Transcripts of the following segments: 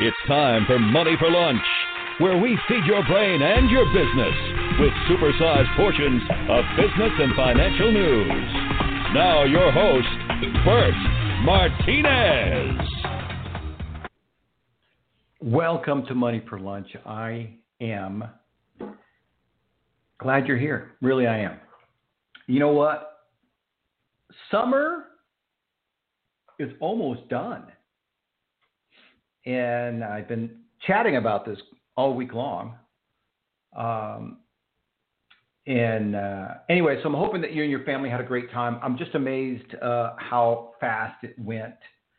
It's time for Money for Lunch, where we feed your brain and your business with supersized portions of business and financial news. Now your host, Bert Martinez. Welcome to Money for Lunch. I am glad you're here. Really, I am. You know what? Summer is almost done. And I've been chatting about this all week long. Anyway, so I'm hoping that you and your family had a great time. I'm just amazed how fast it went.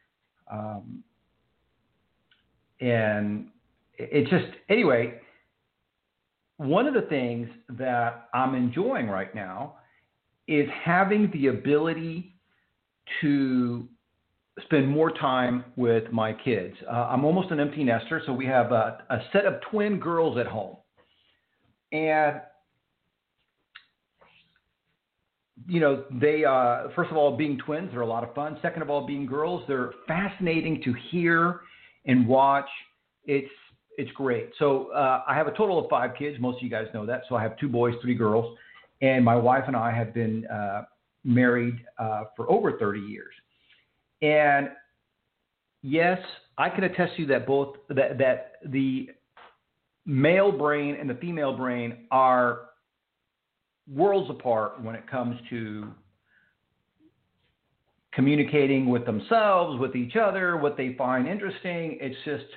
And it just, anyway, one of the things that I'm enjoying right now is having the ability to spend more time with my kids. I'm almost an empty nester, so we have a set of twin girls at home. And, you know, they, first of all, being twins, they're a lot of fun. Second of all, being girls, they're fascinating to hear and watch. It's great. So I have a total of 5 kids. Most of you guys know that. So I have 2 boys, 3 girls. And my wife and I have been married for over 30 years. And yes, I can attest to you that both that the male brain and the female brain are worlds apart when it comes to communicating with themselves, with each other, what they find interesting. It's just,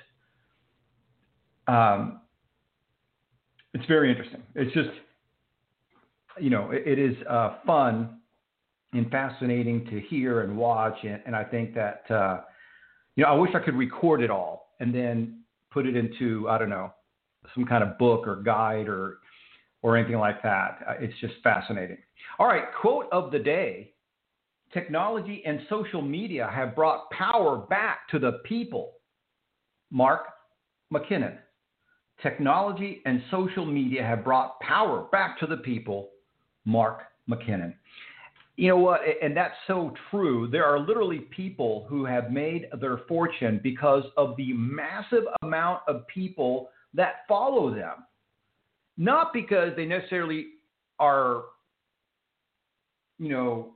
it's very interesting. It's just, you know, it is fun and fascinating to hear and watch. And I think that, you know, I wish I could record it all and then put it into, I don't know, some kind of book or guide or anything like that. It's just fascinating. All right, quote of the day. Technology and social media have brought power back to the people. Mark McKinnon. Technology and social media have brought power back to the people. Mark McKinnon. You know what? And that's so true. There are literally people who have made their fortune because of the massive amount of people that follow them. Not because they necessarily are, you know,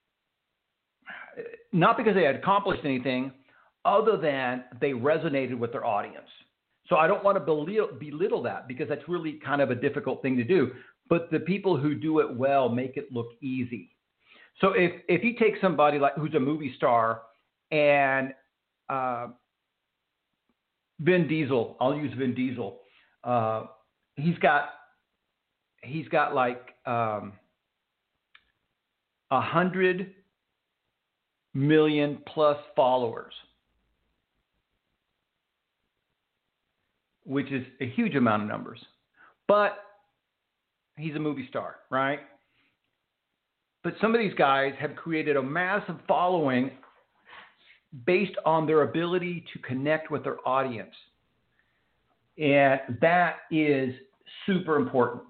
not because they had accomplished anything other than they resonated with their audience. So I don't want to belittle that because that's really kind of a difficult thing to do. But the people who do it well make it look easy. So if you take somebody like who's a movie star and Vin Diesel, I'll use Vin Diesel. He's got like 100 million plus followers, which is a huge amount of numbers. But he's a movie star, right? But some of these guys have created a massive following based on their ability to connect with their audience. And that is super important.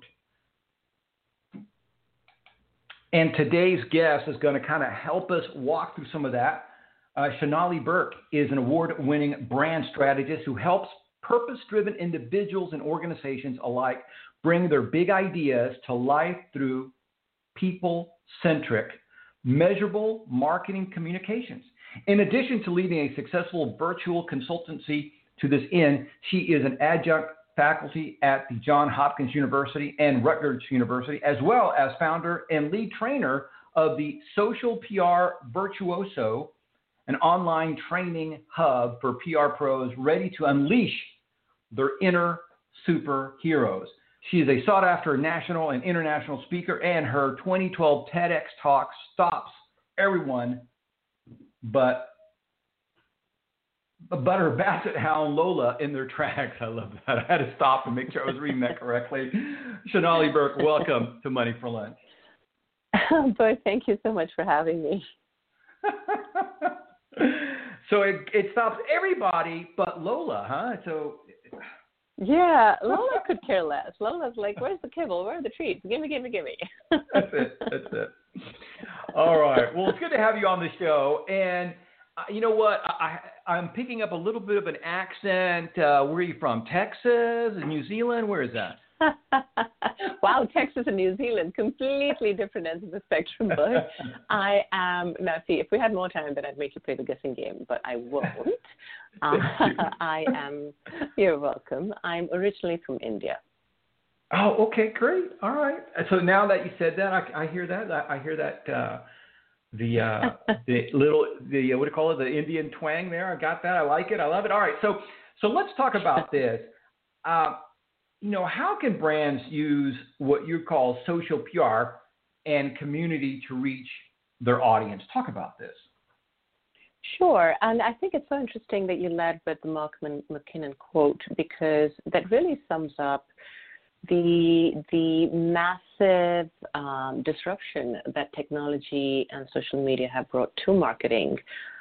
And today's guest is going to kind of help us walk through some of that. Shonali Burke is an award-winning brand strategist who helps purpose-driven individuals and organizations alike bring their big ideas to life through people-centric, measurable marketing communications. In addition to leading a successful virtual consultancy to this end, she is an adjunct faculty at the Johns Hopkins University and Rutgers University, as well as founder and lead trainer of the Social PR Virtuoso, an online training hub for PR pros ready to unleash their inner superheroes. She is a sought-after national and international speaker, and her 2012 TEDx talk stops everyone but her basset hound Lola in their tracks. I love that. I had to stop and make sure I was reading that correctly. Shonali Burke, welcome to Money for Lunch. Boy, thank you so much for having me. So it stops everybody but Lola, huh? So yeah, Lola could care less. Lola's like, where's the kibble? Where are the treats? Gimme. That's it. All right. Well, it's good to have you on the show. And you know what? I'm picking up a little bit of an accent. Where are you from? Texas? New Zealand? Where is that? Wow, Texas and New Zealand, completely different ends of the spectrum. But I am, now see, if we had more time, then I'd make you play the guessing game, but I won't. You're welcome. I'm originally from India. Oh, okay, great. All right. So now that you said that, I hear that. I hear that the little what do you call it? The Indian twang there. I got that. I like it. I love it. All right. So let's talk about this. How can brands use what you call social PR and community to reach their audience? Talk about this. Sure, and I think it's so interesting that you led with the Mark McKinnon quote, because that really sums up the massive disruption that technology and social media have brought to marketing.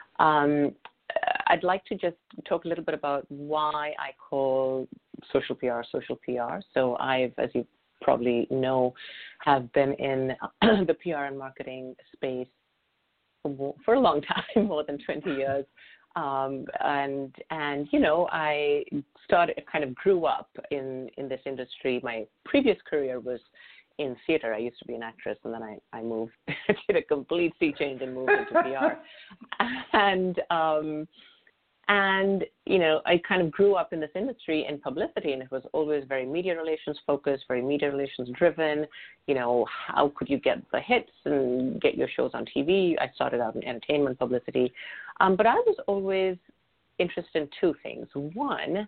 I'd like to just talk a little bit about why I call social PR. So I've, as you probably know, have been in the PR and marketing space for a long time, more than 20 years. And I kind of grew up in this industry. My previous career was in theater. I used to be an actress, and then I moved, did a complete sea change and moved into PR. And I kind of grew up in this industry in publicity, and it was always very media relations focused, very media relations driven. How could you get the hits and get your shows on TV? I started out in entertainment publicity. But I was always interested in two things. One,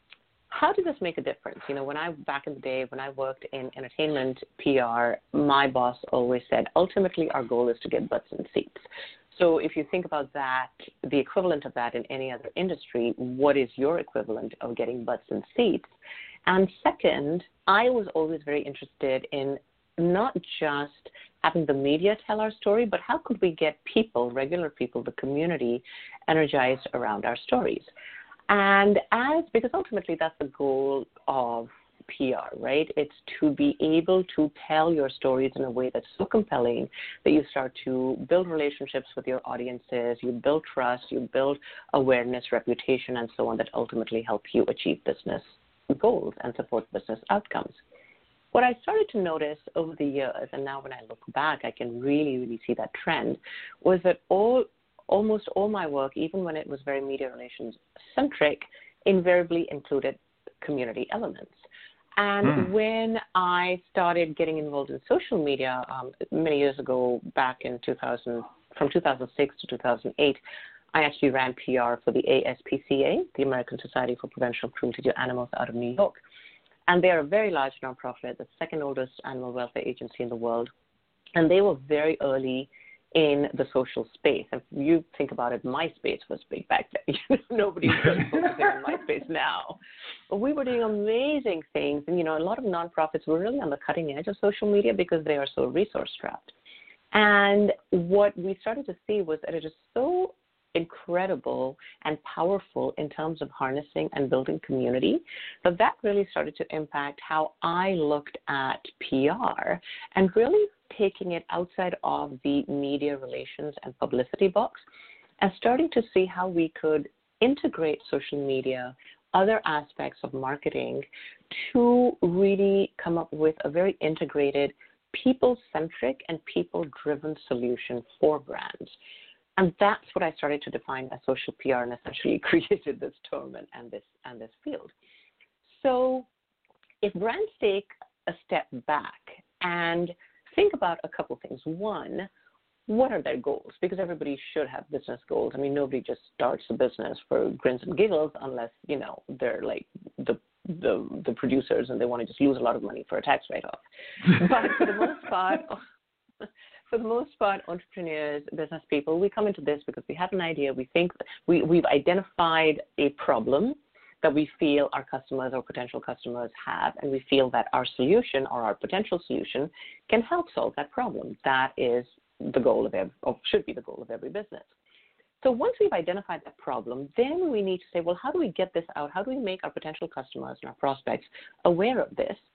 how did this make a difference? Back in the day, when I worked in entertainment PR, my boss always said, ultimately, our goal is to get butts in seats. So if you think about that, the equivalent of that in any other industry, what is your equivalent of getting butts in seats? And second, I was always very interested in not just having the media tell our story, but how could we get people, regular people, the community, energized around our stories? And because ultimately that's the goal of PR, right? It's to be able to tell your stories in a way that's so compelling that you start to build relationships with your audiences, you build trust, you build awareness, reputation, and so on, that ultimately help you achieve business goals and support business outcomes. What I started to notice over the years, and now when I look back, I can really, really see that trend, was that almost all my work, even when it was very media relations centric, invariably included community elements. And when I started getting involved in social media many years ago, back in from 2006 to 2008, I actually ran PR for the ASPCA, the American Society for Prevention of Cruelty to Animals, out of New York. And they are a very large nonprofit, the second oldest animal welfare agency in the world. And they were very early in the social space. If you think about it, MySpace was big back then. Nobody's really focusing on MySpace now. But we were doing amazing things. And, a lot of nonprofits were really on the cutting edge of social media because they are so resource strapped. And what we started to see was that it is so incredible and powerful in terms of harnessing and building community, but that really started to impact how I looked at PR and really taking it outside of the media relations and publicity box and starting to see how we could integrate social media, other aspects of marketing, to really come up with a very integrated, people-centric and people-driven solution for brands. And that's what I started to define as social PR, and essentially created this term and this field. So if brands take a step back and think about a couple things. One, what are their goals? Because everybody should have business goals. I mean, nobody just starts a business for grins and giggles unless, they're like the producers and they want to just lose a lot of money for a tax write-off. But for the most part, entrepreneurs, business people, we come into this because we have an idea. We think we've identified a problem that we feel our customers or potential customers have, and we feel that our solution or our potential solution can help solve that problem. That is the goal of should be the goal of every business. So once we've identified that problem, then we need to say, well, how do we get this out? How do we make our potential customers and our prospects aware of this?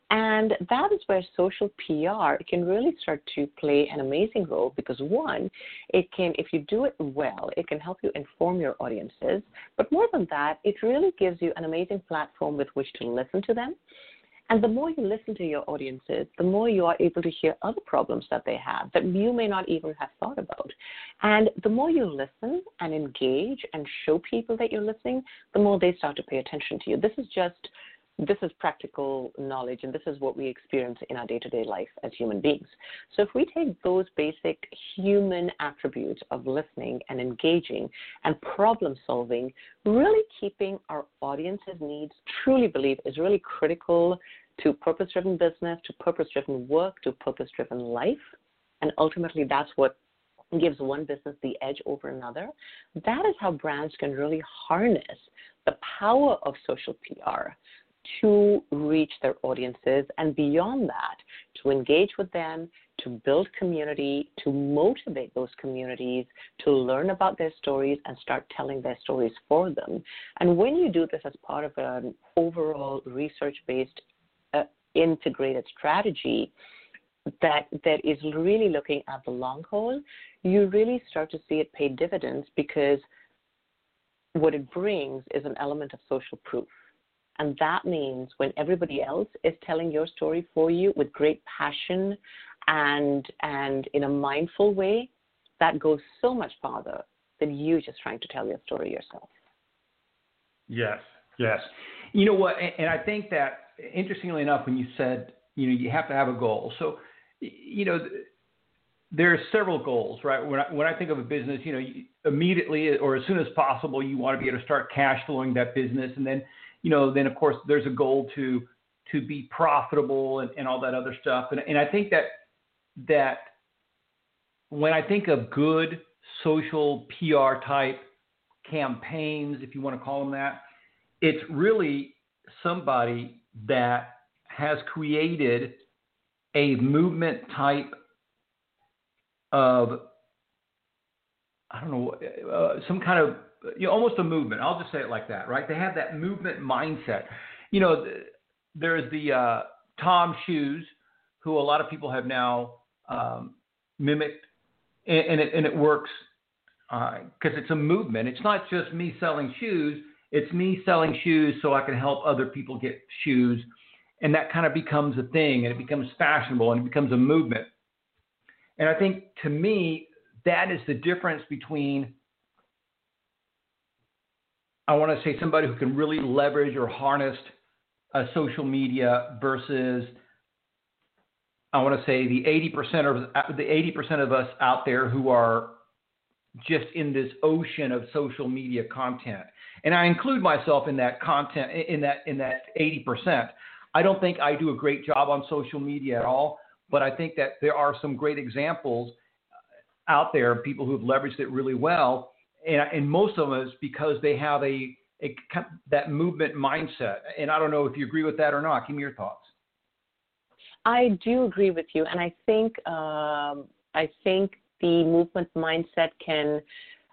And that is where social PR can really start to play an amazing role because, one, it can, if you do it well, it can help you inform your audiences. But more than that, it really gives you an amazing platform with which to listen to them. And the more you listen to your audiences, the more you are able to hear other problems that they have that you may not even have thought about. And the more you listen and engage and show people that you're listening, the more they start to pay attention to you. This is practical knowledge, and this is what we experience in our day-to-day life as human beings. So if we take those basic human attributes of listening and engaging and problem solving, really keeping our audience's needs, truly believe is really critical to purpose-driven business, to purpose-driven work, to purpose-driven life. And ultimately, that's what gives one business the edge over another. That is how brands can really harness the power of social PR to reach their audiences, and beyond that, to engage with them, to build community, to motivate those communities, to learn about their stories and start telling their stories for them. And when you do this as part of an overall research-based integrated strategy that is really looking at the long haul, you really start to see it pay dividends, because what it brings is an element of social proof. And that means when everybody else is telling your story for you with great passion and in a mindful way, that goes so much farther than you just trying to tell your story yourself. Yes, yes. You know what? And I think that, interestingly enough, when you said, you have to have a goal. So, there are several goals, right? When I think of a business, immediately or as soon as possible, you want to be able to start cash flowing that business. And then, then of course there's a goal to be profitable and all that other stuff. And I think that when I think of good social PR type campaigns, if you want to call them that, it's really somebody that has created a movement type of, some kind of, almost a movement. I'll just say it like that, right? They have that movement mindset. There's the Tom shoes, who a lot of people have now mimicked, and it works because it's a movement. It's not just me selling shoes. It's me selling shoes so I can help other people get shoes. And that kind of becomes a thing, and it becomes fashionable, and it becomes a movement. And I think, to me, that is the difference between, I want to say, somebody who can really leverage or harness social media versus, I want to say, the 80% of us out there who are just in this ocean of social media content. And I include myself in that content, in that 80%. I don't think I do a great job on social media at all, but I think that there are some great examples out there, people who have leveraged it really well. And most of them is because they have that movement mindset. And I don't know if you agree with that or not. Give me your thoughts. I do agree with you, and I think the movement mindset can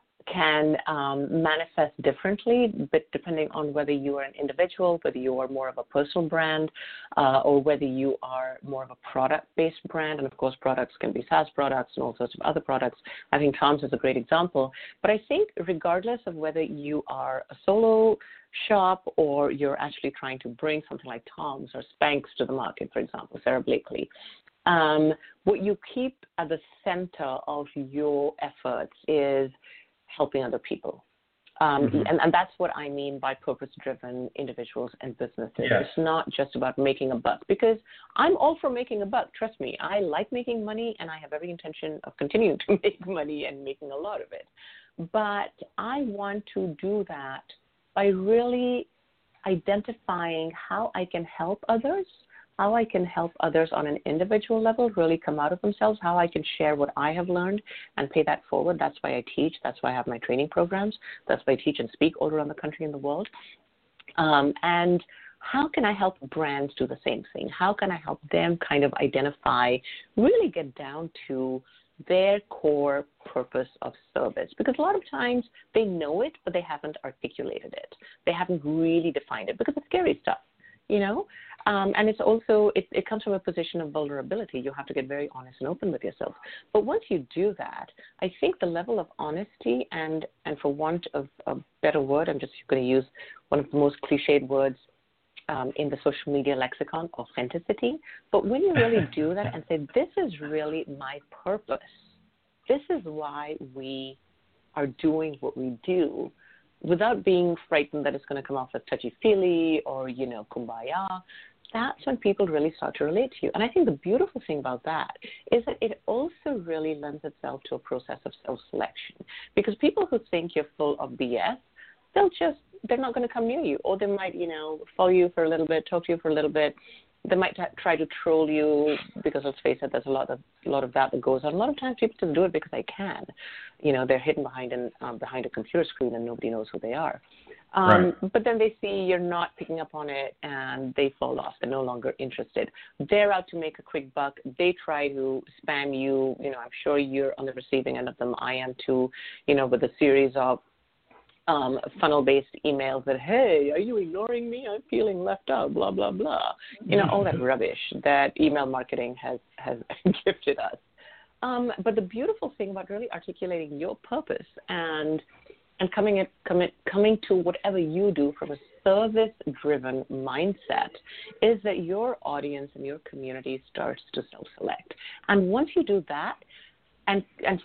manifest differently, but depending on whether you are an individual, whether you are more of a personal brand, or whether you are more of a product-based brand. And of course, products can be SaaS products and all sorts of other products. I think Tom's is a great example. But I think regardless of whether you are a solo shop or you're actually trying to bring something like Tom's or Spanx to the market, for example, Sarah Blakely, what you keep at the center of your efforts is helping other people. And that's what I mean by purpose-driven individuals and businesses. Yes. It's not just about making a buck, because I'm all for making a buck. Trust me, I like making money, and I have every intention of continuing to make money and making a lot of it. But I want to do that by really identifying how I can help others, how I can help others on an individual level really come out of themselves, how I can share what I have learned and pay that forward. That's why I teach. That's why I have my training programs. That's why I teach and speak all around the country and the world. And how can I help brands do the same thing? How can I help them kind of identify, really get down to their core purpose of service? Because a lot of times they know it, but they haven't articulated it. They haven't really defined it, because it's scary stuff, you know? And it's also, it comes from a position of vulnerability. You have to get very honest and open with yourself. But once you do that, I think the level of honesty and for want of a better word, I'm just going to use one of the most cliched words in the social media lexicon, authenticity. But when you really do that and say, this is really my purpose, this is why we are doing what we do, without being frightened that it's going to come off as touchy-feely or, kumbaya, that's when people really start to relate to you. And I think the beautiful thing about that is that it also really lends itself to a process of self-selection. Because people who think you're full of BS, they're not going to come near you. Or they might, follow you for a little bit, talk to you for a little bit. They might try to troll you because, let's face it, there's a lot of that goes on. A lot of times people just do it because they can. They're hidden behind a computer screen and nobody knows who they are. Right. But then they see you're not picking up on it and they fall off. They're no longer interested. They're out to make a quick buck. They try to spam you. I'm sure you're on the receiving end of them. I am too, with a series of funnel-based emails that, hey, are you ignoring me? I'm feeling left out, blah, blah, blah. All that rubbish that email marketing has gifted us. But the beautiful thing about really articulating your purpose and coming to whatever you do from a service-driven mindset is that your audience and your community starts to self-select. And once you do that, and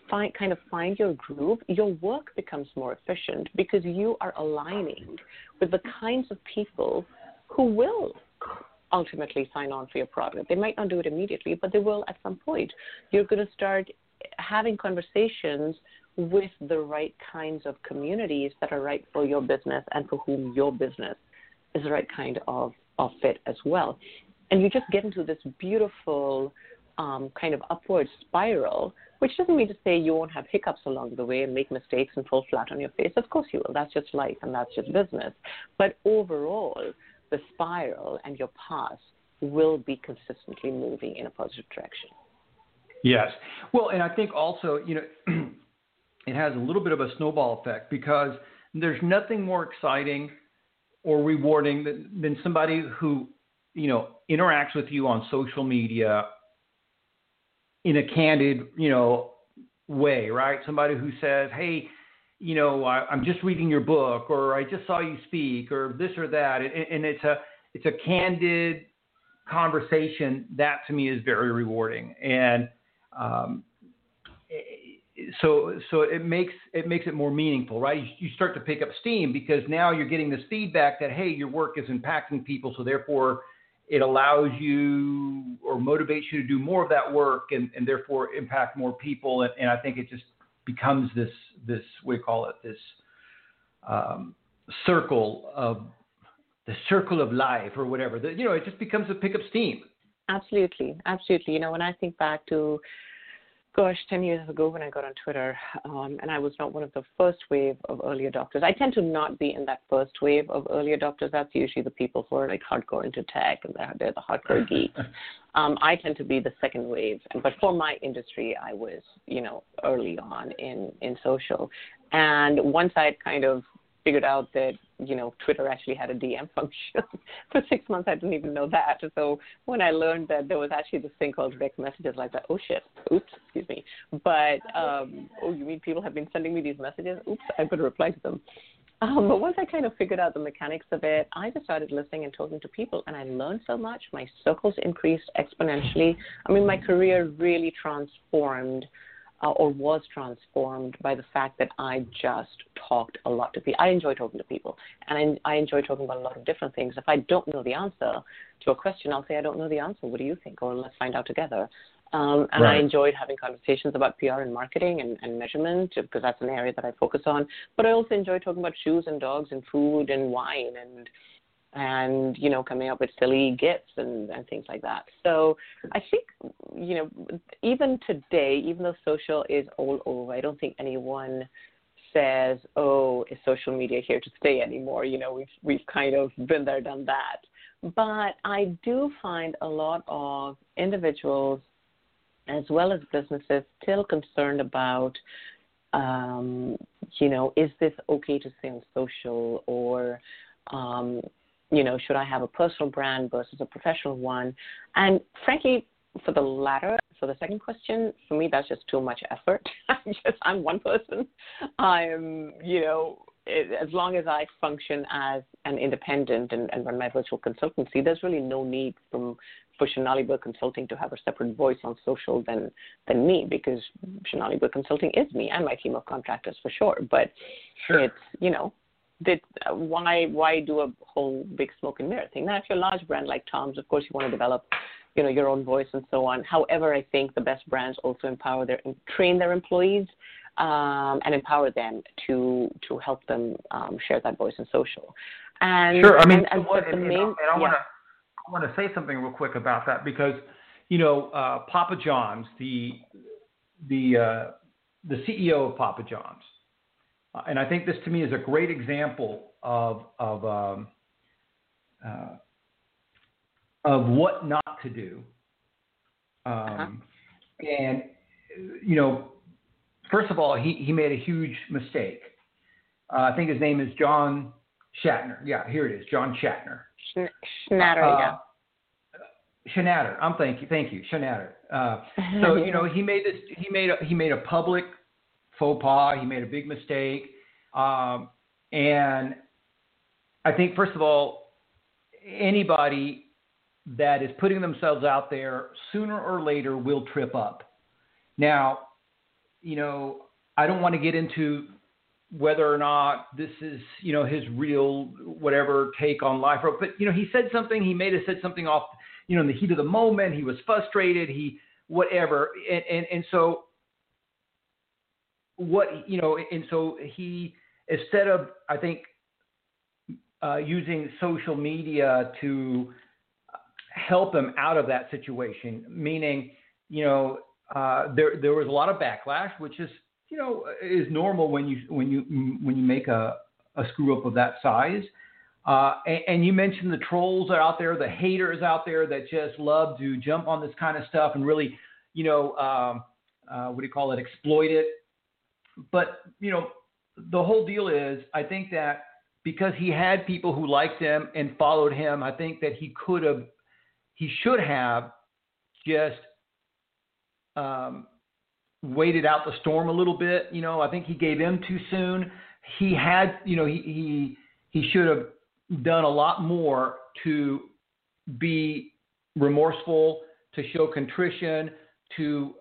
find your groove, your work becomes more efficient because you are aligning with the kinds of people who will ultimately sign on for your product. They might not do it immediately, but they will at some point. You're going to start having conversations with the right kinds of communities that are right for your business and for whom your business is the right kind of fit as well. And you just get into this beautiful kind of upward spiral, which doesn't mean to say you won't have hiccups along the way and make mistakes and fall flat on your face. Of course you will. That's just life and that's just business. But overall, the spiral and your path will be consistently moving in a positive direction. Yes. Well, and I think also, it has a little bit of a snowball effect because there's nothing more exciting or rewarding than somebody who, interacts with you on social media in a candid, way, right? Somebody who says, hey, I'm just reading your book, or I just saw you speak, or this or that. And it's a candid conversation. That to me is very rewarding. And so it makes it more meaningful, right? You start to pick up steam because now you're getting this feedback that, hey, your work is impacting people. So therefore it allows you or motivates you to do more of that work and therefore impact more people. And I think it just becomes this we call it this circle of life or whatever. It just becomes a pick up steam. Absolutely. When I think back to 10 years ago when I got on Twitter, and I was not one of the first wave of early adopters. I tend to not be in that first wave of early adopters. That's usually the people who are like hardcore into tech and they're the hardcore geeks. I tend to be the second wave. But for my industry, I was, early on in social. And once I had kind of figured out that, Twitter actually had a DM function. For 6 months, I didn't even know that. So when I learned that there was actually this thing called direct messages like that, excuse me. But, you mean people have been sending me these messages? Oops, I better reply to them. But once I kind of figured out the mechanics of it, I just started listening and talking to people, and I learned so much. My circles increased exponentially. I mean, my career really transformed or was transformed by the fact that I just talked a lot to people. I enjoy talking to people, and I enjoy talking about a lot of different things. If I don't know the answer to a question, I'll say, I don't know the answer. What do you think? Or let's find out together. And right. I enjoyed having conversations about PR and marketing and measurement because that's an area that I focus on. But I also enjoy talking about shoes and dogs and food and wine and coming up with silly gifts and things like that. So I think, even today, even though social is all over, I don't think anyone says, oh, is social media here to stay anymore? We've kind of been there, done that. But I do find a lot of individuals as well as businesses still concerned about, is this okay to say on social or, should I have a personal brand versus a professional one? And frankly, for the second question, for me, that's just too much effort. I'm one person. As long as I function as an independent and run my virtual consultancy, there's really no need for Sonali Berg Consulting to have a separate voice on social than me, because Sonali Berg Consulting is me and my team of contractors for sure. But it's, why do a whole big smoke and mirror thing? Now, if you're a large brand like Tom's, of course, you want to develop your own voice and so on. However, I think the best brands also train their employees and empower them to help them share that voice in social. And sure. I mean, I want to say something real quick about that, because Papa John's, the CEO of Papa John's, and I think this to me is a great example of what not to do. And first of all, he made a huge mistake. I think his name is John Schnatter. Yeah, here it is, John Schnatter. Schnatter, Schnatter. Thank you, Schnatter. So he made a public faux pas. He made a big mistake, and I think first of all, anybody that is putting themselves out there sooner or later will trip up. Now, I don't want to get into whether or not this is, his real whatever take on life, but he said something. He may have said something off, in the heat of the moment. He was frustrated. And so he, instead of, I think, using social media to help him out of that situation, meaning, there was a lot of backlash, which is, is normal when you make a screw up of that size. And you mentioned the trolls are out there, the haters out there that just love to jump on this kind of stuff and really, exploit it. But, the whole deal is, I think that because he had people who liked him and followed him, I think that he should have just waited out the storm a little bit. I think he gave in too soon. He had, he should have done a lot more to be remorseful, to show contrition, to,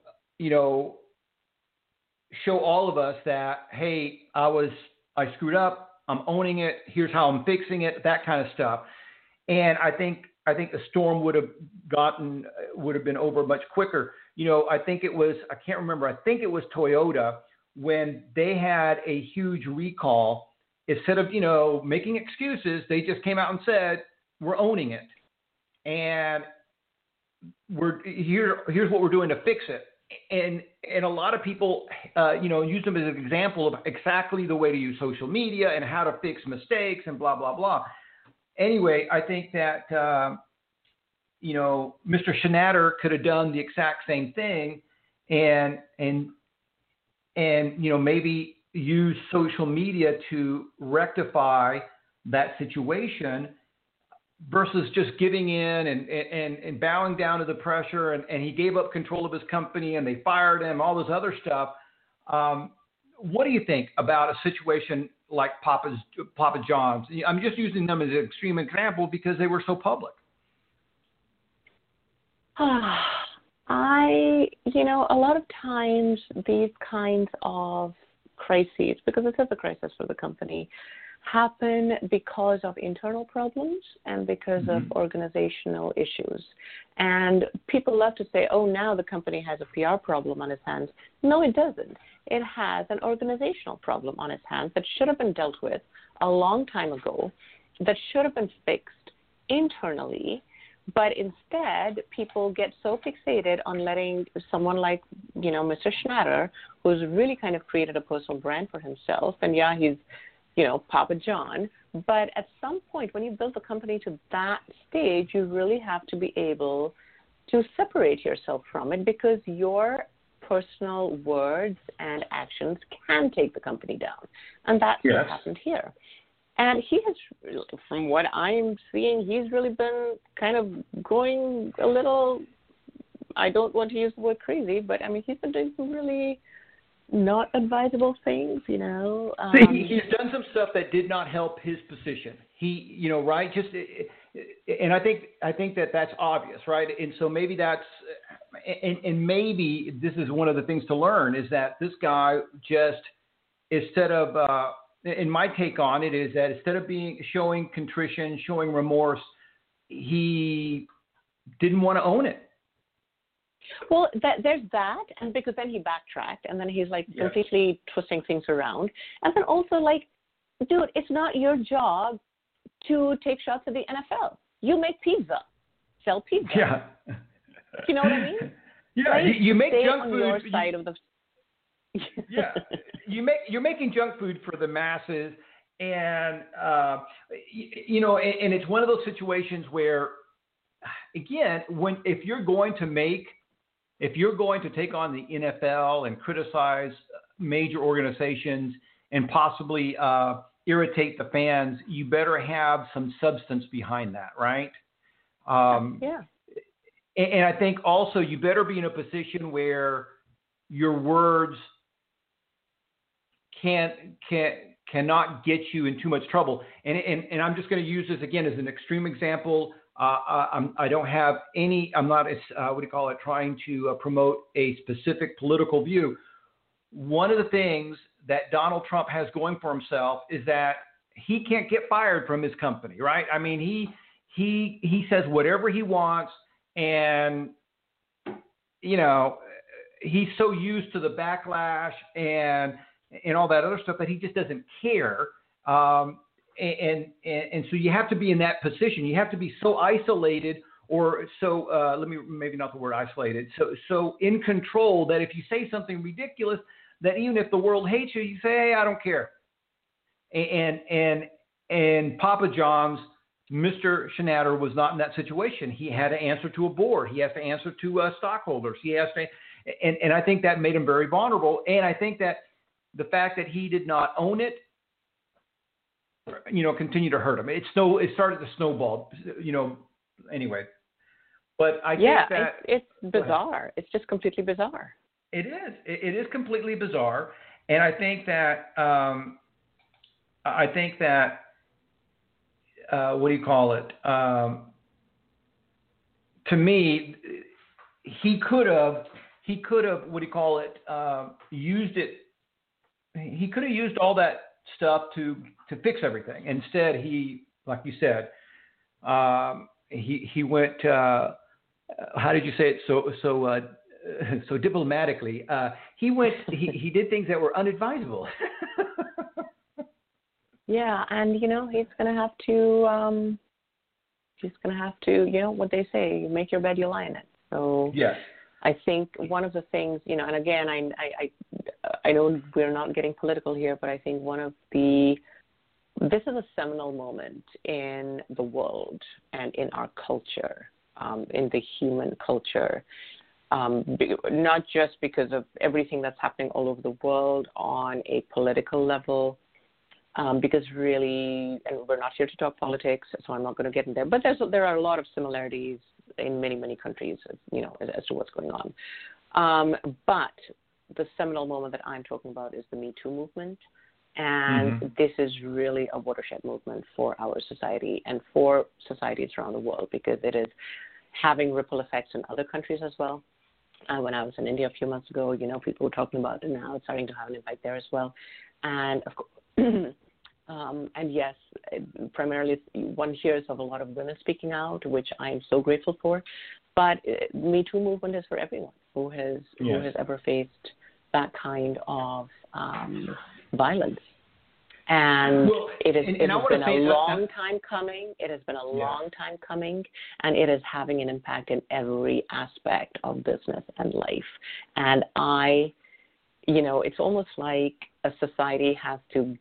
show all of us that, hey, I screwed up. I'm owning it. Here's how I'm fixing it. That kind of stuff. And I think the storm would have been over much quicker. I think it was, I can't remember. I think it was Toyota when they had a huge recall. Instead of, making excuses, they just came out and said, we're owning it. And here's what we're doing to fix it. And a lot of people, use them as an example of exactly the way to use social media and how to fix mistakes and blah, blah, blah. Anyway, I think that, Mr. Schnatter could have done the exact same thing and maybe use social media to rectify that situation versus just giving in and bowing down to the pressure. And he gave up control of his company and they fired him, all this other stuff. What do you think about a situation like Papa John's? I'm just using them as an extreme example because they were so public. A lot of times these kinds of crises, because it is a crisis for the company, happen because of internal problems and because of organizational issues. And people love to say, oh, now the company has a PR problem on its hands. No, it doesn't. It has an organizational problem on its hands that should have been dealt with a long time ago, that should have been fixed internally. But instead, people get so fixated on letting someone like, Mr. Schnatter, who's really kind of created a personal brand for himself, and yeah, he's, Papa John. But at some point, when you build the company to that stage, you really have to be able to separate yourself from it, because your personal words and actions can take the company down. And that's what happened here. And he has, from what I'm seeing, he's really been kind of going a little, I don't want to use the word crazy, but I mean, he's been doing some really not advisable things, you know. He's done some stuff that did not help his position. He, you know, right? Just, and I think that that's obvious, right? And so maybe that's, and maybe this is one of the things to learn is that this guy just, instead of, and my take on it is that instead of showing contrition, showing remorse, he didn't want to own it. Well, there's that, and because then he backtracked, and then he's like completely twisting things around. And then also, like, dude, it's not your job to take shots at the NFL. You make pizza, sell pizza. Yeah. You know what I mean? Yeah, like, you make stay junk on food. Your side of the. Yeah, you're making junk food for the masses, and you know, and it's one of those situations where, again, if you're going to take on the NFL and criticize major organizations and possibly irritate the fans, you better have some substance behind that, right? Yeah. And I think also you better be in a position where your words cannot get you in too much trouble. And I'm just going to use this again as an extreme example. I don't have any. I'm not trying to promote a specific political view. One of the things that Donald Trump has going for himself is that he can't get fired from his company, right? I mean, he says whatever he wants, and you know, he's so used to the backlash and all that other stuff that he just doesn't care. And so you have to be in that position. You have to be so isolated, or so maybe not the word isolated. So in control that if you say something ridiculous, that even if the world hates you, you say, hey, I don't care. And Papa John's, Mr. Schnatter, was not in that situation. He had to answer to a board. He has to answer to stockholders. He has to, and I think that made him very vulnerable. And I think that the fact that he did not own it, you know, continue to hurt him. It started to snowball, you know, anyway. But I think that it's bizarre. It's just completely bizarre. It is. It is completely bizarre. And I think that, what do you call it? To me, he could have, what do you call it? Used it. He could have used all that stuff to fix everything. Instead, he, like you said, he went. How did you say it? So diplomatically, he went. He did things that were unadvisable. Yeah, and you know he's gonna have to. You know what they say: you make your bed, you lie in it. So yes. I think one of the things, you know, and again, I know we're not getting political here, but I think this is a seminal moment in the world and in our culture, in the human culture, not just because of everything that's happening all over the world on a political level, because really, and we're not here to talk politics, so I'm not going to get in there, but there are a lot of similarities in many, many countries, you know, as to what's going on. But the seminal moment that I'm talking about is the Me Too movement. And this is really a watershed movement for our society and for societies around the world, because it is having ripple effects in other countries as well. When I was in India a few months ago, you know, people were talking about it now. It's starting to have an impact there as well. And of course, and yes, primarily one hears of a lot of women speaking out, which I am so grateful for. But Me Too movement is for everyone who has ever faced that kind of violence. And it has been a long time coming. It has been a long time coming, and it is having an impact in every aspect of business and life. And you know, it's almost like a society has to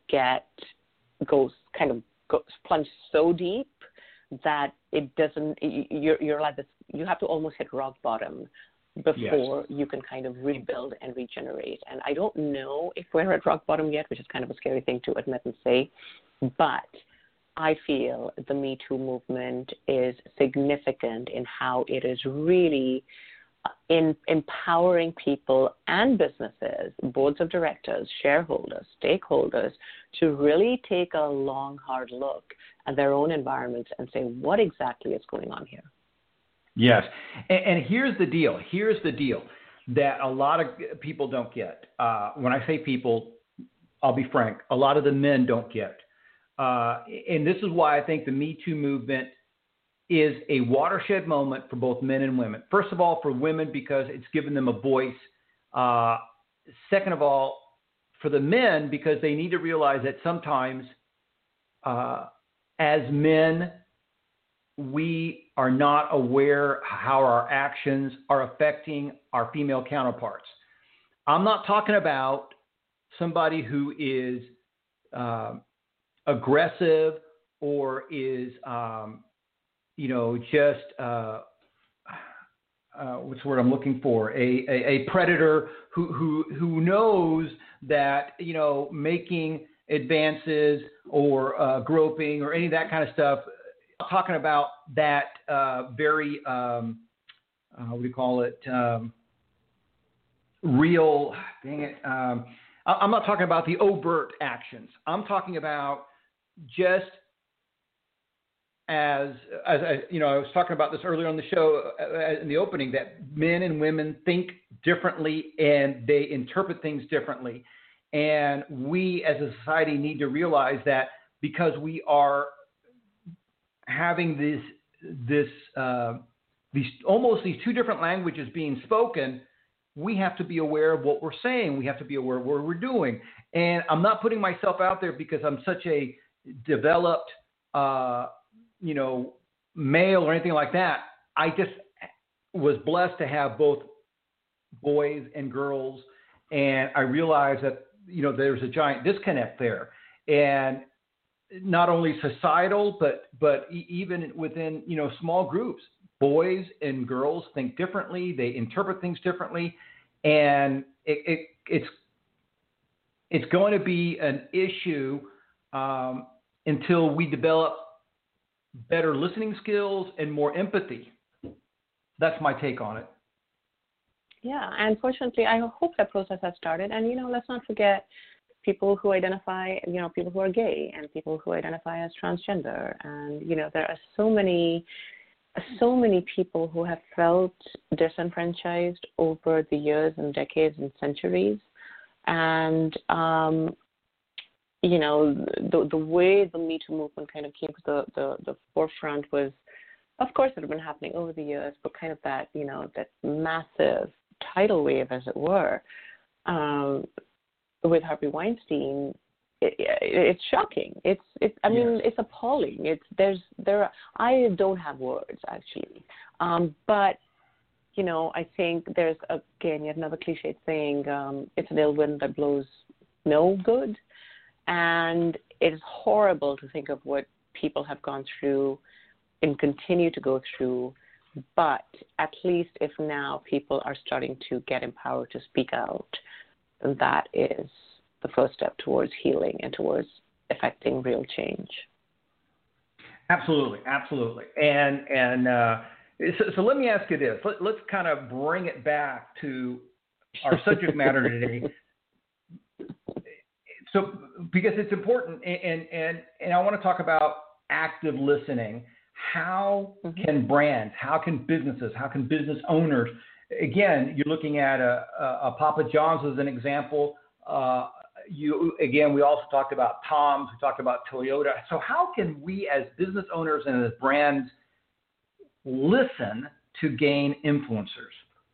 plunge so deep that it doesn't. You're like this. You have to almost hit rock bottom before you can kind of rebuild and regenerate. And I don't know if we're at rock bottom yet, which is kind of a scary thing to admit and say, but I feel the Me Too movement is significant in how it is really in empowering people and businesses, boards of directors, shareholders, stakeholders, to really take a long, hard look at their own environments and say, what exactly is going on here? Yes. And here's the deal. That a lot of people don't get. When I say people, I'll be frank, a lot of the men don't get. And this is why I think the Me Too movement is a watershed moment for both men and women. First of all, for women, because it's given them a voice. Second of all, for the men, because they need to realize that sometimes as men, we are not aware how our actions are affecting our female counterparts. I'm not talking about somebody who is aggressive or is, just what's the word I'm looking for? A predator who knows that, making advances or groping or any of that kind of stuff. I'm talking about that very, what do you call it? Real, dang it. I'm not talking about the overt actions. I'm talking about just as I was talking about this earlier on the show in the opening, that men and women think differently and they interpret things differently. And we as a society need to realize that because we are having these two different languages being spoken, we have to be aware of what we're saying. We have to be aware of what we're doing. And I'm not putting myself out there because I'm such a developed, male or anything like that. I just was blessed to have both boys and girls. And I realized that, there's a giant disconnect there. And not only societal, but even within, small groups, boys and girls think differently. They interpret things differently. And it's going to be an issue until we develop better listening skills and more empathy. That's my take on it. Yeah, and fortunately, I hope that process has started. And, let's not forget people who identify, people who are gay and people who identify as transgender. And, there are so many people who have felt disenfranchised over the years and decades and centuries. And, the way the Me Too movement kind of came to the forefront was, of course, it had been happening over the years, but kind of that, that massive tidal wave, as it were, with Harvey Weinstein. It's shocking. It's appalling. I don't have words actually, but I think there's again yet another cliched saying. It's an ill wind that blows no good, and it is horrible to think of what people have gone through and continue to go through. But at least if now people are starting to get empowered to speak out, that is the first step towards healing and towards effecting real change. Absolutely. And so let me ask you this. Let's kind of bring it back to our subject matter today. So because it's important, and I want to talk about active listening. How can brands, how can businesses, how can business owners, again, you're looking at a Papa John's as an example. We also talked about Tom's, we talked about Toyota. So how can we as business owners and as brands listen to gain influencers?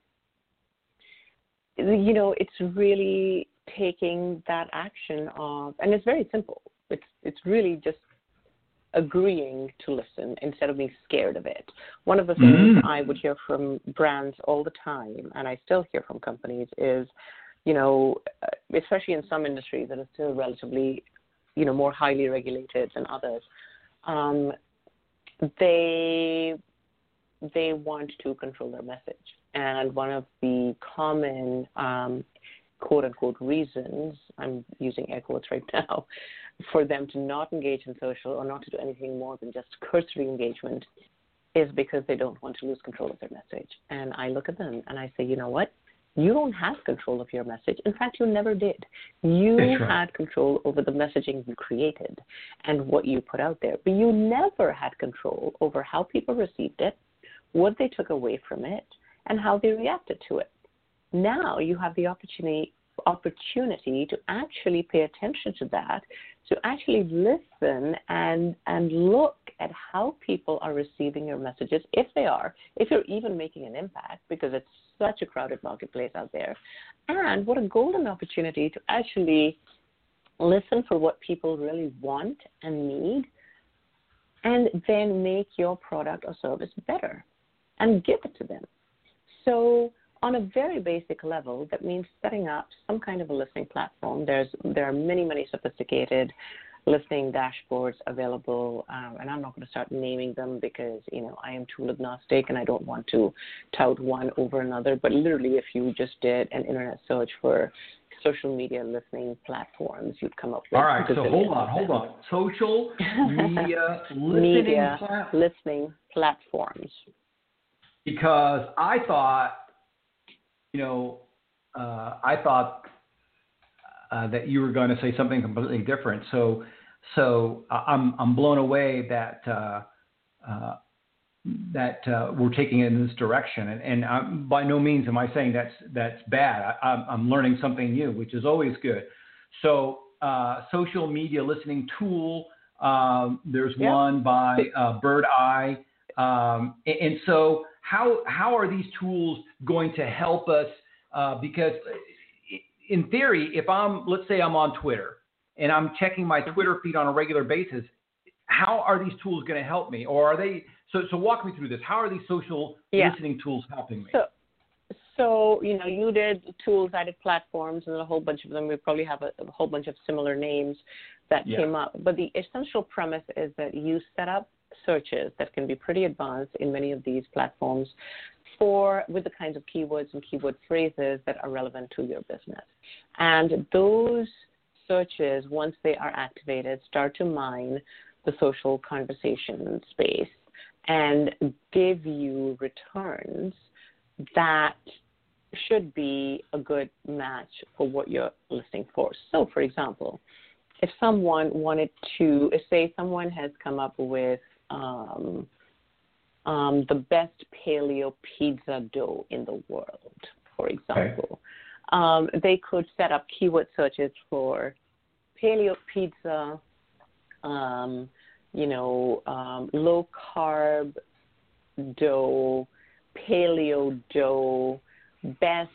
It's really taking that action of, and it's very simple. It's really just agreeing to listen instead of being scared of it. One of the things I would hear from brands all the time, and I still hear from companies, is, especially in some industries that are still relatively, more highly regulated than others, they want to control their message. And one of the common quote-unquote reasons, I'm using air quotes right now, for them to not engage in social or not to do anything more than just cursory engagement is because they don't want to lose control of their message. And I look at them and I say, you know what? You don't have control of your message. In fact, you never did. You had control over the messaging you created and what you put out there, but you never had control over how people received it, what they took away from it, and how they reacted to it. Now you have the opportunity to actually pay attention to that, to actually listen and look at how people are receiving your messages, if you're even making an impact, because it's such a crowded marketplace out there. And what a golden opportunity to actually listen for what people really want and need, and then make your product or service better and give it to them. So on a very basic level, that means setting up some kind of a listening platform. There are many, many sophisticated listening dashboards available, and I'm not going to start naming them because, I am tool agnostic and I don't want to tout one over another. But literally, if you just did an internet search for social media listening platforms, you'd come up with. All right, so hold on. Social media listening platforms. Because I thought, that you were going to say something completely different. So I'm blown away that we're taking it in this direction. And by no means am I saying that's bad. I'm learning something new, which is always good. So social media listening tool. There's one by Bird Eye. And so how are these tools going to help us? Because in theory, let's say I'm on Twitter and I'm checking my Twitter feed on a regular basis, how are these tools going to help me? Or are they, so walk me through this. How are these social listening tools helping me? So, you did tools, I did platforms, and a whole bunch of them. We probably have a whole bunch of similar names that came up. But the essential premise is that you set up searches that can be pretty advanced in many of these platforms with the kinds of keywords and keyword phrases that are relevant to your business. And those searches, once they are activated, start to mine the social conversation space and give you returns that should be a good match for what you're listening for. So, for example, if someone wanted to, say someone has come up with the best paleo pizza dough in the world, for example. They could set up keyword searches for paleo pizza, low carb dough, paleo dough, best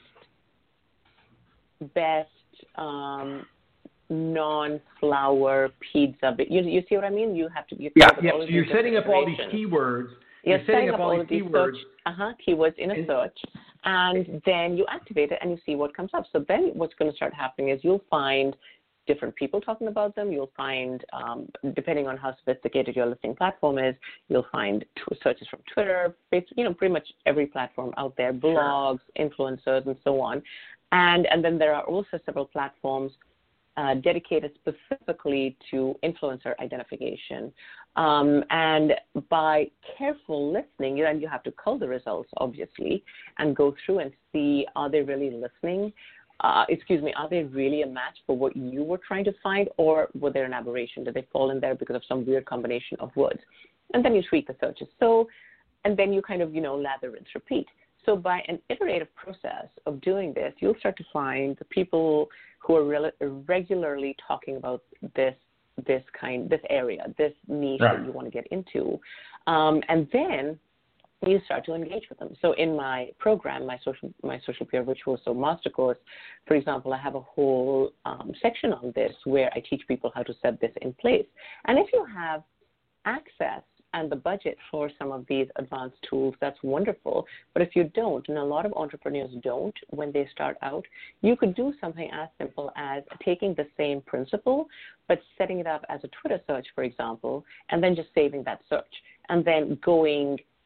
non-flour pizza. But you see what I mean? You have to. So you're setting up all these keywords. You're setting up all these keywords. Keywords in a search, and then you activate it and you see what comes up. So then what's going to start happening is you'll find different people talking about them. You'll find, depending on how sophisticated your listening platform is, you'll find searches from Twitter, Facebook, pretty much every platform out there, blogs, influencers, and so on. And then there are also several platforms dedicated specifically to influencer identification. And by careful listening, you have to cull the results, obviously, and go through and see, are they really listening? Are they really a match for what you were trying to find, or were they an aberration? Did they fall in there because of some weird combination of words? And then you tweak the searches. And then you kind of, lather, rinse, repeat. So by an iterative process of doing this, you'll start to find the people who are regularly talking about this area, this niche that you want to get into. And then you start to engage with them. So in my program, my social PR virtuoso master course, for example, I have a whole section on this where I teach people how to set this in place. And if you have access and the budget for some of these advanced tools, that's wonderful. But if you don't, and a lot of entrepreneurs don't when they start out, you could do something as simple as taking the same principle, but setting it up as a Twitter search, for example, and then just saving that search, and then going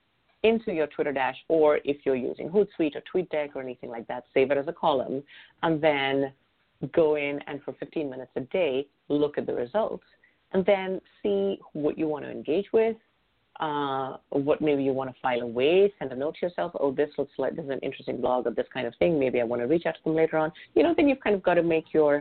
into your Twitter Dash, or if you're using Hootsuite or TweetDeck or anything like that, save it as a column, and then go in and for 15 minutes a day, look at the results, and then see what you want to engage with, what maybe you want to file away, send a note to yourself, oh, this looks like this is an interesting blog of this kind of thing, maybe I want to reach out to them later on. Then you've kind of got to make your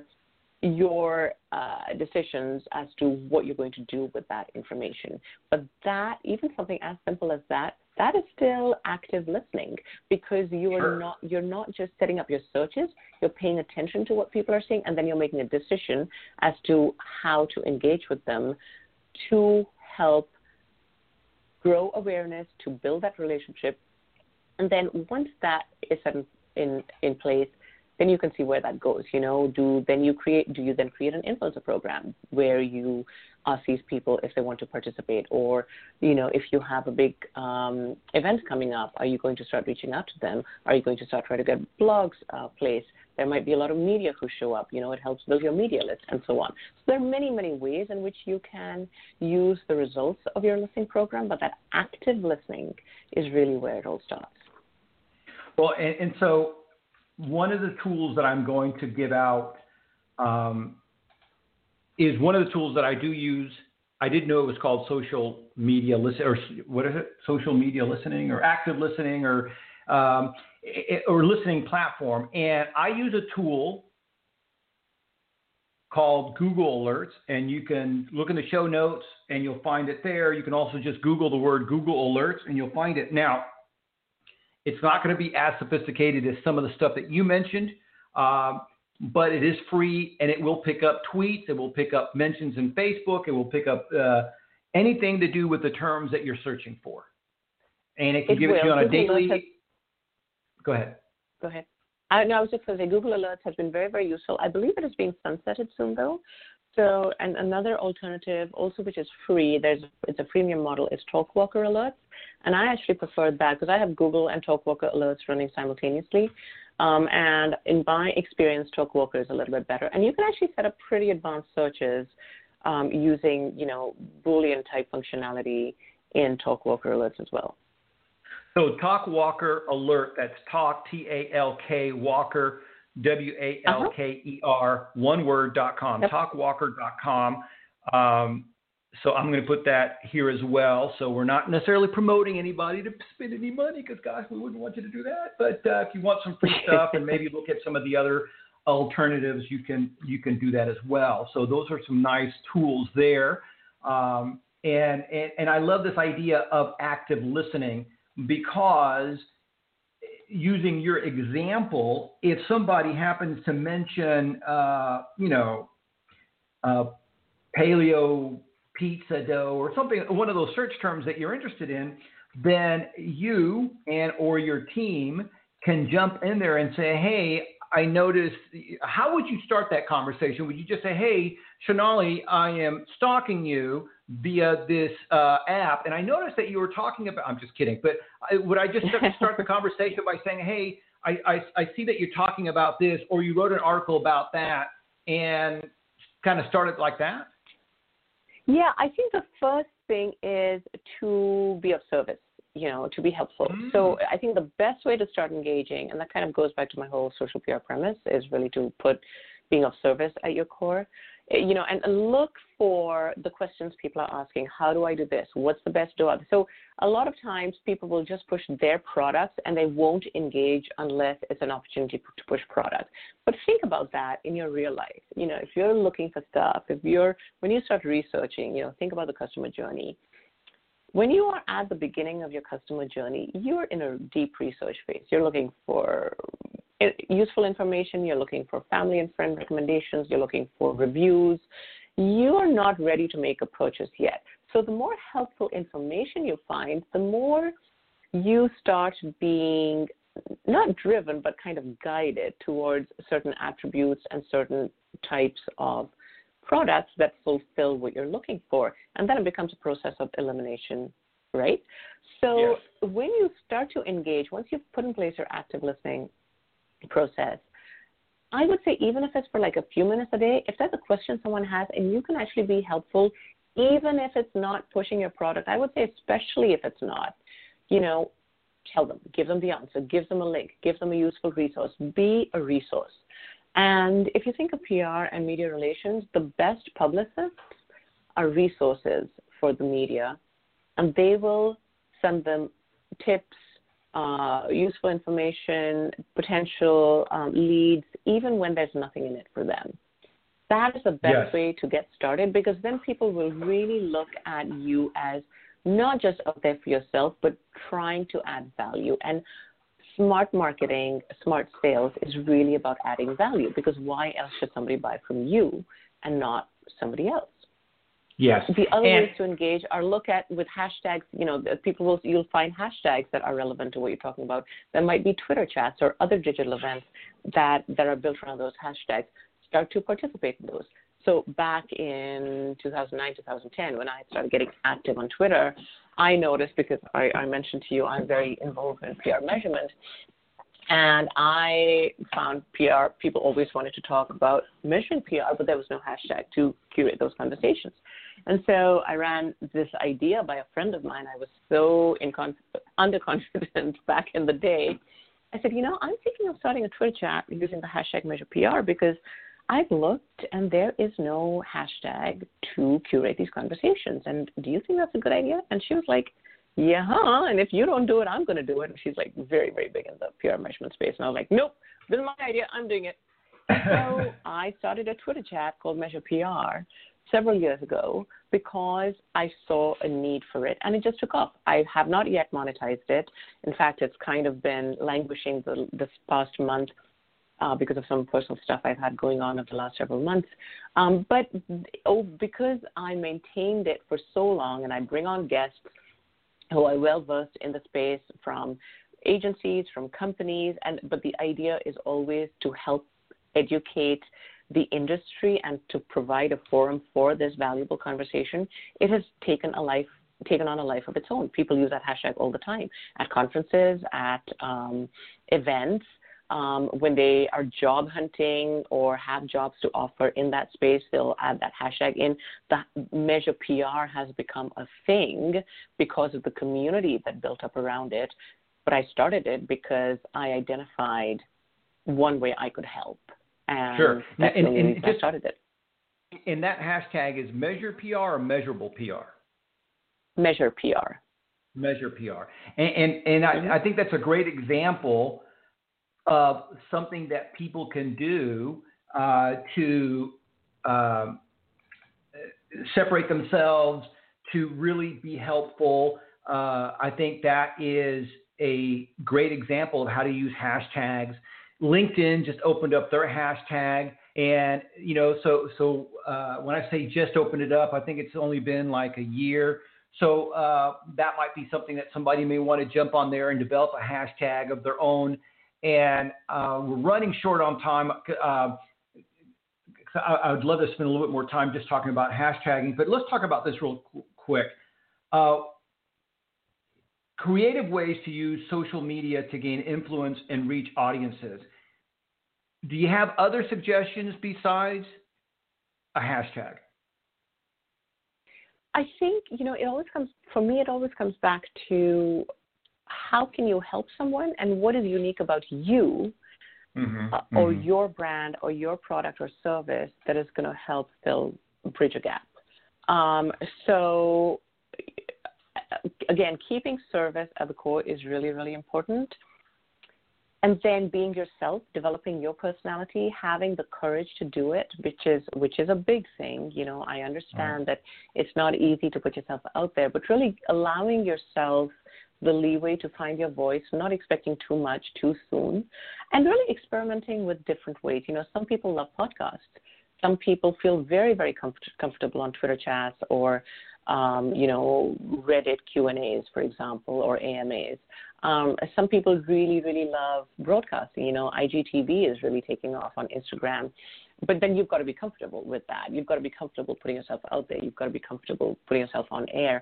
decisions as to what you're going to do with that information. But that, even something as simple as that is still active listening, because you're not just setting up your searches, you're paying attention to what people are saying, and then you're making a decision as to how to engage with them to help grow awareness, to build that relationship. And then once that is set in place, then you can see where that goes. Do you then create an influencer program where you ask these people if they want to participate, or if you have a big event coming up, are you going to start reaching out to them? Are you going to start trying to get blogs placed? There might be a lot of media who show up. It helps build your media list and so on. So there are many, many ways in which you can use the results of your listening program, but that active listening is really where it all starts. Well, and so one of the tools that I'm going to give out is one of the tools that I do use. I didn't know it was called social media or what is it? Social media listening or active listening or listening platform. And I use a tool called Google Alerts, and you can look in the show notes and you'll find it there. You can also just Google the word Google Alerts and you'll find it. Now, it's not going to be as sophisticated as some of the stuff that you mentioned, but it is free, and it will pick up tweets. It will pick up mentions in Facebook. It will pick up anything to do with the terms that you're searching for. And it can give it to you on a daily. Go ahead. I was just going to say Google Alerts has been very, very useful. I believe it is being sunsetted soon, though. So, and another alternative, also which is free, it's a freemium model, is TalkWalker Alerts. And I actually preferred that because I have Google and TalkWalker Alerts running simultaneously. And in my experience, TalkWalker is a little bit better. And you can actually set up pretty advanced searches using, Boolean type functionality in TalkWalker Alerts as well. So TalkWalker Alert, that's Talk, T-A-L-K, Walker, W-A-L-K-E-R, one word.com, Yep. talkwalker.com. So I'm going to put that here as well. So we're not necessarily promoting anybody to spend any money because, gosh, we wouldn't want you to do that. But if you want some free stuff and maybe look at some of the other alternatives, you can do that as well. So those are some nice tools there. And I love this idea of active listening because using your example, if somebody happens to mention, paleo pizza dough or something, one of those search terms that you're interested in, then you or your team can jump in there and say, hey, I noticed. How would you start that conversation? Would you just say, hey, Shonali, I am stalking you via this app, and I noticed that you were talking about, I'm just kidding, but would I just start the conversation by saying, hey, I see that you're talking about this, or you wrote an article about that, and kind of start it like that? Yeah, I think the first thing is to be of service, to be helpful. So I think the best way to start engaging, and that kind of goes back to my whole social PR premise, is really to put being of service at your core, and look for the questions people are asking. How do I do this? What's the best do? So a lot of times people will just push their products and they won't engage unless it's an opportunity to push product. But think about that in your real life. If you're looking for stuff, when you start researching, think about the customer journey. When you are at the beginning of your customer journey, you're in a deep research phase. You're looking for useful information. You're looking for family and friend recommendations. You're looking for reviews. You are not ready to make a purchase yet. So the more helpful information you find, the more you start being not driven, but kind of guided towards certain attributes and certain types of products that fulfill what you're looking for. And then it becomes a process of elimination, right? So yes. When you start to engage, once you've put in place your active listening process, I would say even if it's for like a few minutes a day, if there's a question someone has and you can actually be helpful, even if it's not pushing your product, I would say especially if it's not, tell them, give them the answer, give them a link, give them a useful resource, be a resource. And if you think of PR and media relations, the best publicists are resources for the media, and they will send them tips, useful information, potential leads, even when there's nothing in it for them. That is the best way to get started, because then people will really look at you as not just out there for yourself, but trying to add value. And smart marketing, smart sales is really about adding value, because why else should somebody buy from you and not somebody else? Yes. The other ways to engage are look at with hashtags. You'll find hashtags that are relevant to what you're talking about. There might be Twitter chats or other digital events that are built around those hashtags. Start to participate in those. So back in 2009, 2010, when I started getting active on Twitter, I noticed, because I mentioned to you I'm very involved in PR measurement, and I found people always wanted to talk about measuring PR, but there was no hashtag to curate those conversations. And so I ran this idea by a friend of mine. I was so underconfident back in the day. I said, I'm thinking of starting a Twitter chat using the hashtag MeasurePR, because I've looked and there is no hashtag to curate these conversations. And do you think that's a good idea? And she was like, yeah, and if you don't do it, I'm going to do it. And she's like very, very big in the PR measurement space. And I was like, nope, this is my idea. I'm doing it. So I started a Twitter chat called MeasurePR several years ago because I saw a need for it, and it just took off. I have not yet monetized it. In fact, it's kind of been languishing this past month because of some personal stuff I've had going on over the last several months. But because I maintained it for so long, and I bring on guests who are well-versed in the space from agencies, from companies, but the idea is always to help educate the industry and to provide a forum for this valuable conversation. It has taken on a life of its own. People use that hashtag all the time at conferences, at events. When they are job hunting or have jobs to offer in that space, they'll add that hashtag in. The MeasurePR has become a thing because of the community that built up around it. But I started it because I identified one way I could help. And sure. That's the reason I started it. And that hashtag is MeasurePR or Measurable PR? MeasurePR. MeasurePR. And I think that's a great example of something that people can do to separate themselves, to really be helpful. I think that is a great example of how to use hashtags. LinkedIn just opened up their hashtag, and so when I say just opened it up, I think it's only been like a year. So that might be something that somebody may want to jump on there and develop a hashtag of their own. And we're running short on time. I would love to spend a little bit more time just talking about hashtagging, but let's talk about this real quick. Creative ways to use social media to gain influence and reach audiences. Do you have other suggestions besides a hashtag? I think, it always comes back to how can you help someone and what is unique about you or your brand or your product or service that is going to help bridge a gap. So again, keeping service at the core is really, really important. And then being yourself, developing your personality, having the courage to do it, which is a big thing. I understand that it's not easy to put yourself out there, but really allowing yourself the leeway to find your voice, not expecting too much too soon, and really experimenting with different ways. Some people love podcasts. Some people feel very, very comfortable on Twitter chats or Reddit Q&As, for example, or AMAs. Some people really, really love broadcasting. IGTV is really taking off on Instagram. But then you've got to be comfortable with that. You've got to be comfortable putting yourself out there. You've got to be comfortable putting yourself on air.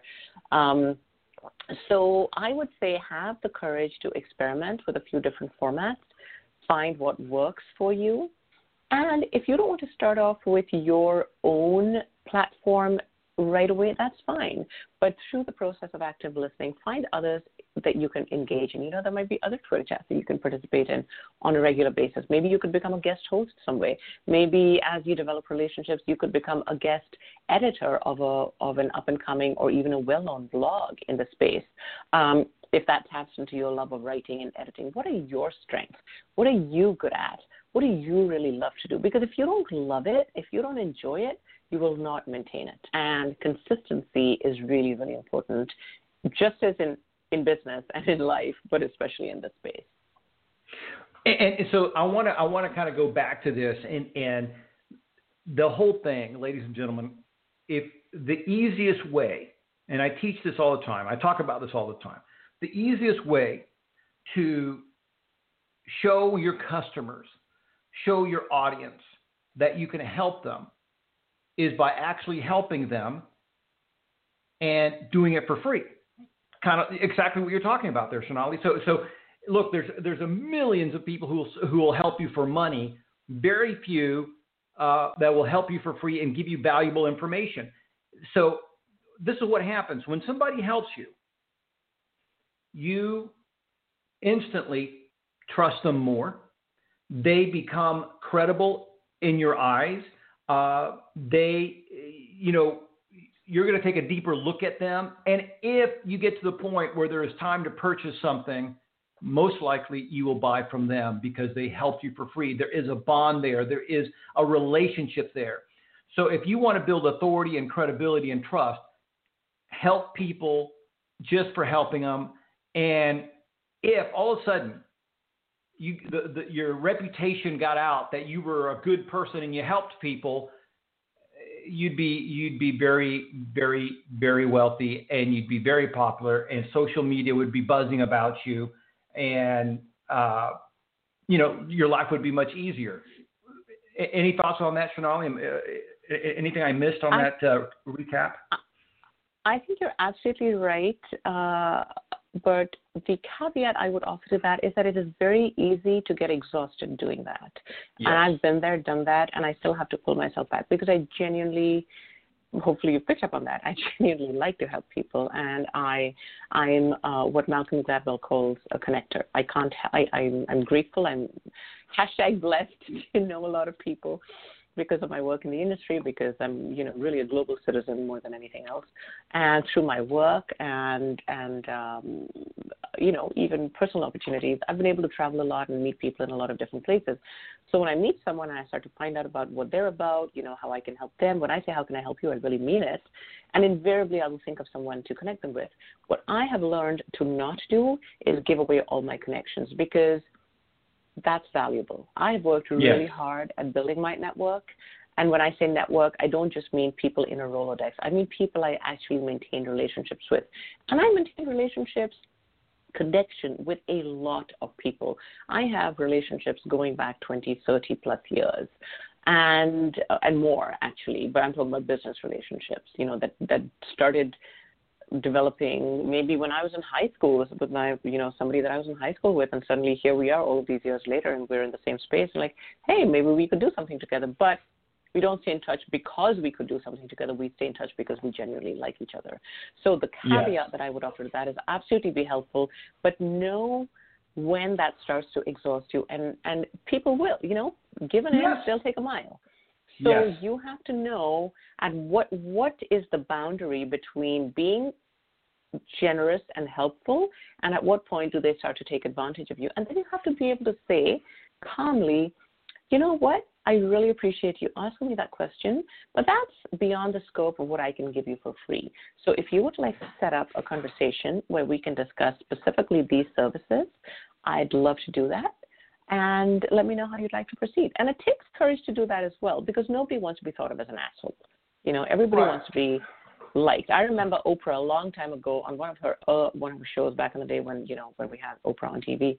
So I would say have the courage to experiment with a few different formats, find what works for you. And if you don't want to start off with your own platform right away, that's fine. But through the process of active listening, find others that you can engage in. There might be other Twitter chats that you can participate in on a regular basis. Maybe you could become a guest host some way. Maybe as you develop relationships, you could become a guest editor of an up-and-coming or even a well-known blog in the space. If that taps into your love of writing and editing, what are your strengths? What are you good at? What do you really love to do? Because if you don't love it, if you don't enjoy it, you will not maintain it. And consistency is really, really important, just as in business and in life, but especially in this space. And so I want to kind of go back to this and the whole thing, ladies and gentlemen. If the easiest way, and I teach this all the time, I talk about this all the time, the easiest way to show your customers, show your audience that you can help them is by actually helping them and doing it for free. Kind of exactly what you're talking about there, Sonali. So look, there's a millions of people who will help you for money. Very few that will help you for free and give you valuable information. So this is what happens when somebody helps you. You instantly trust them more. They become credible in your eyes. You're going to take a deeper look at them. And if you get to the point where there is time to purchase something, most likely you will buy from them because they helped you for free. There is a bond there. There is a relationship there. So if you want to build authority and credibility and trust, help people just for helping them. And if all of a sudden your reputation got out that you were a good person and you helped people, you'd be very, very, very wealthy, and you'd be very popular, and social media would be buzzing about you, and your life would be much easier. Any thoughts on that, Sonali? Anything I missed on that recap? I think you're absolutely right. But the caveat I would offer to that is that it is very easy to get exhausted doing that. Yes. And I've been there, done that, and I still have to pull myself back because I genuinely, hopefully you've picked up on that, I genuinely like to help people, and I'm what Malcolm Gladwell calls a connector. I'm grateful. I'm #blessed to know a lot of people because of my work in the industry, because I'm, really a global citizen more than anything else. And through my work and even personal opportunities, I've been able to travel a lot and meet people in a lot of different places. So when I meet someone and I start to find out about what they're about, how I can help them, when I say, how can I help you, I really mean it. And invariably, I will think of someone to connect them with. What I have learned to not do is give away all my connections, because that's valuable. I've worked really hard at building my network. And when I say network, I don't just mean people in a Rolodex. I mean people I actually maintain relationships with. And I maintain relationships, connection with a lot of people. I have relationships going back 20, 30 plus years and more, actually. But I'm talking about business relationships, that started developing maybe when I was in high school with my, somebody that I was in high school with, and suddenly here we are all of these years later and we're in the same space and like, hey, maybe we could do something together. But we don't stay in touch because we could do something together. We stay in touch because we genuinely like each other. So the caveat that I would offer to that is absolutely be helpful, but know when that starts to exhaust you. And people will, give an inch, they'll take a mile. So you have to know at what is the boundary between being generous and helpful, and at what point do they start to take advantage of you. And then you have to be able to say calmly, you know what, I really appreciate you asking me that question, but that's beyond the scope of what I can give you for free. So if you would like to set up a conversation where we can discuss specifically these services, I'd love to do that. And let me know how you'd like to proceed. And it takes courage to do that as well, because nobody wants to be thought of as an asshole. Everybody wants to be liked. I remember Oprah a long time ago on one of her shows back in the day when we had Oprah on TV.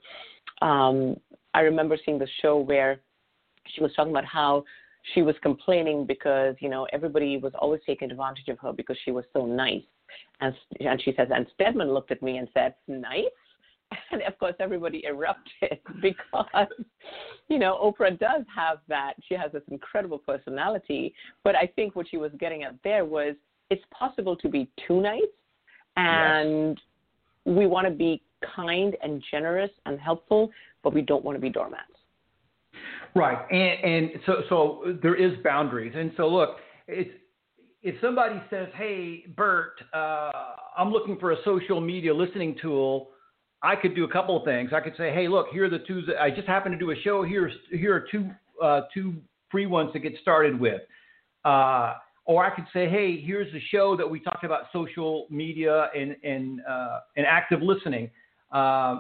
I remember seeing the show where she was talking about how she was complaining because, everybody was always taking advantage of her because she was so nice. And she says, and Stedman looked at me and said, nice? And, of course, everybody erupted because, Oprah does have that. She has this incredible personality. But I think what she was getting at there was it's possible to be too nice, and we want to be kind and generous and helpful, but we don't want to be doormats. Right. And so there is boundaries. And so, look, if somebody says, hey, Bert, I'm looking for a social media listening tool, I could do a couple of things. I could say, hey, look, here are the two. I just happened to do a show. Here are two free ones to get started with. Or I could say, hey, here's the show that we talked about social media and active listening. And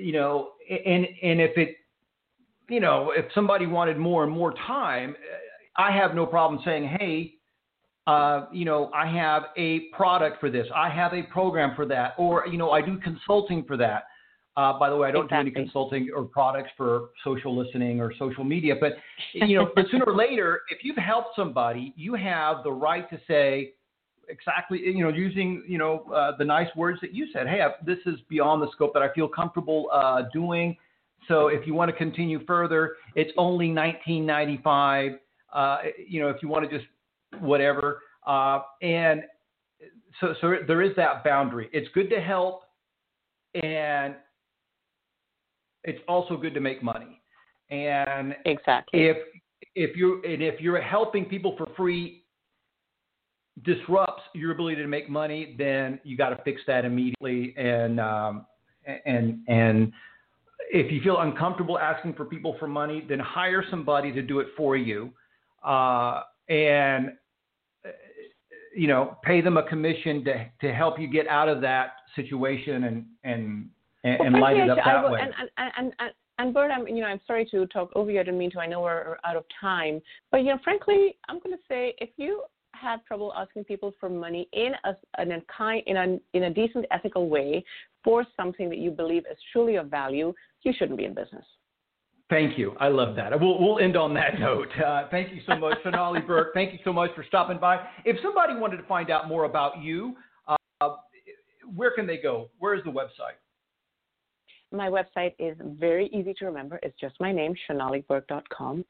if somebody wanted more and more time, I have no problem saying, hey, I have a product for this. I have a program for that. Or, I do consulting for that. By the way, I don't do any consulting or products for social listening or social media. But, but sooner or later, if you've helped somebody, you have the right to say exactly, using, the nice words that you said. Hey, this is beyond the scope that I feel comfortable doing. So if you want to continue further, it's only $19.95. If you want to just whatever. And so there is that boundary. It's good to help, and it's also good to make money. And exactly, if you're helping people for free disrupts your ability to make money, then you got to fix that immediately. And if you feel uncomfortable asking for people for money, then hire somebody to do it for you, and pay them a commission to help you get out of that situation and light it up that way. And Bert, I'm sorry to talk over you. I didn't mean to. I know we're out of time. But frankly, I'm going to say, if you have trouble asking people for money in a decent, ethical way for something that you believe is truly of value, you shouldn't be in business. Thank you. I love that. We'll end on that note. Thank you so much, Shonali Burke. Thank you so much for stopping by. If somebody wanted to find out more about you, where can they go? Where is the website? My website is very easy to remember. It's just my name, shonaliburke.com,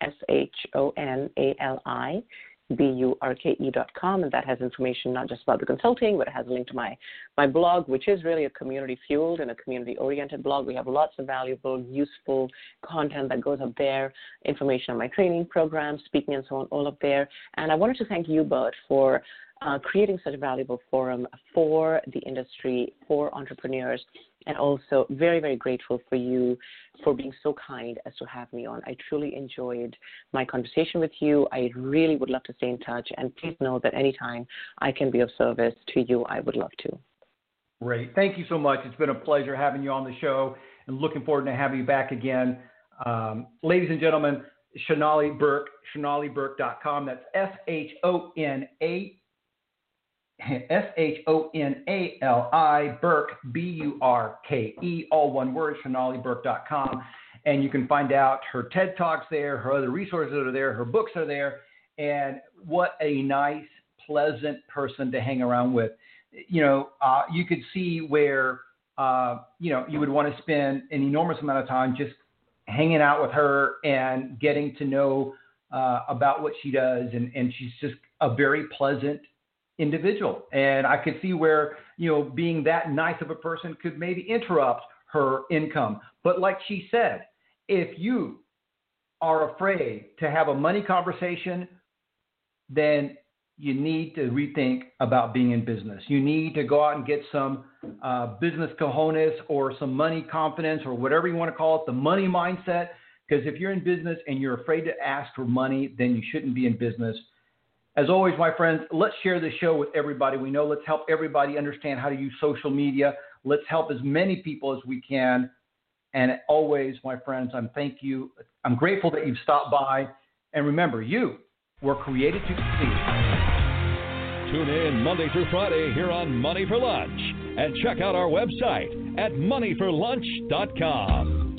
SHONALIBURKE.com, and that has information not just about the consulting, but it has a link to my blog, which is really a community-fueled and a community-oriented blog. We have lots of valuable, useful content that goes up there, information on my training programs, speaking and so on, all up there. And I wanted to thank you, Bert, for creating such a valuable forum for the industry, for entrepreneurs, and also very, very grateful for you for being so kind as to have me on. I truly enjoyed my conversation with you. I really would love to stay in touch, and please know that anytime I can be of service to you, I would love to. Great. Thank you so much. It's been a pleasure having you on the show, and looking forward to having you back again. Ladies and gentlemen, Shonali Burke, shonaliburke.com. That's SHONALI, Burke, BURKE, all one word, shonaliburke.com. And you can find out her TED Talks there, her other resources are there, her books are there. And what a nice, pleasant person to hang around with. You could see where, you would want to spend an enormous amount of time just hanging out with her and getting to know about what she does. And she's just a very pleasant individual. And I could see where, being that nice of a person could maybe interrupt her income. But like she said, if you are afraid to have a money conversation, then you need to rethink about being in business. You need to go out and get some business cojones or some money confidence or whatever you want to call it, the money mindset. Because if you're in business and you're afraid to ask for money, then you shouldn't be in business. As always, my friends, let's share this show with everybody we know. Let's help everybody understand how to use social media. Let's help as many people as we can. And always, my friends, I'm grateful that you've stopped by. And remember, you were created to succeed. Tune in Monday through Friday here on Money for Lunch. And check out our website at moneyforlunch.com.